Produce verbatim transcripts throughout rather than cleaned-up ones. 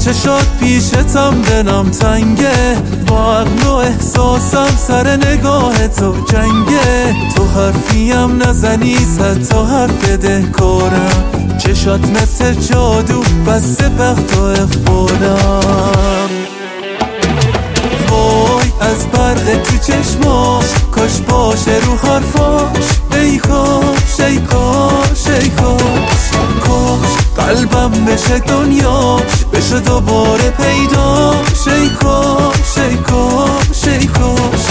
چشات پیشتم دلم تنگه، با عقل و احساسم سر نگاه تو جنگه. تو حرفیم نزنی صد تا حرف دهکارم، چشات مثل جادو بسته بخت و اقبالم. وای از برق تو چشماش، کاش باشه رو حرفاش. ای کاش ای کاش ای کاش کاش قلبم بشه دنیاش، بشه دوباره پیداش. ای کاش ای کاش ای کاش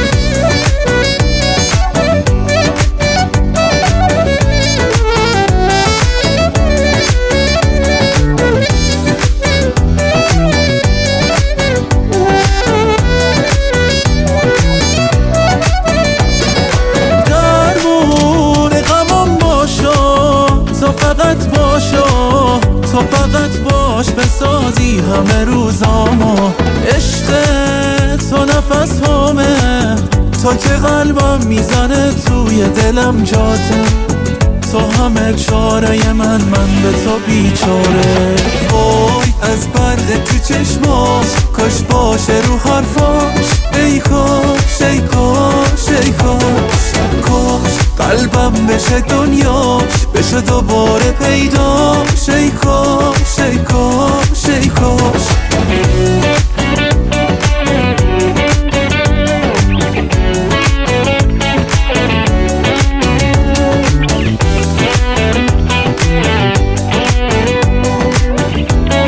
فقط باشو، تو فقط باش بسازی همه روزامو. عشق تو نفس همه، تا که قلبم میزنه توی دلم جاته. تو همه چاره من، من به تو بیچاره. وای از برق تو چشماش، کاش باشه رو حرفاش. ای کاش ای کاش ای کاش کاش قلبم بشه دنیاش، بشه دوباره پیداش. ای کاش ای کاش ای کاش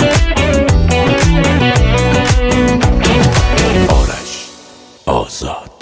آرش آزاد.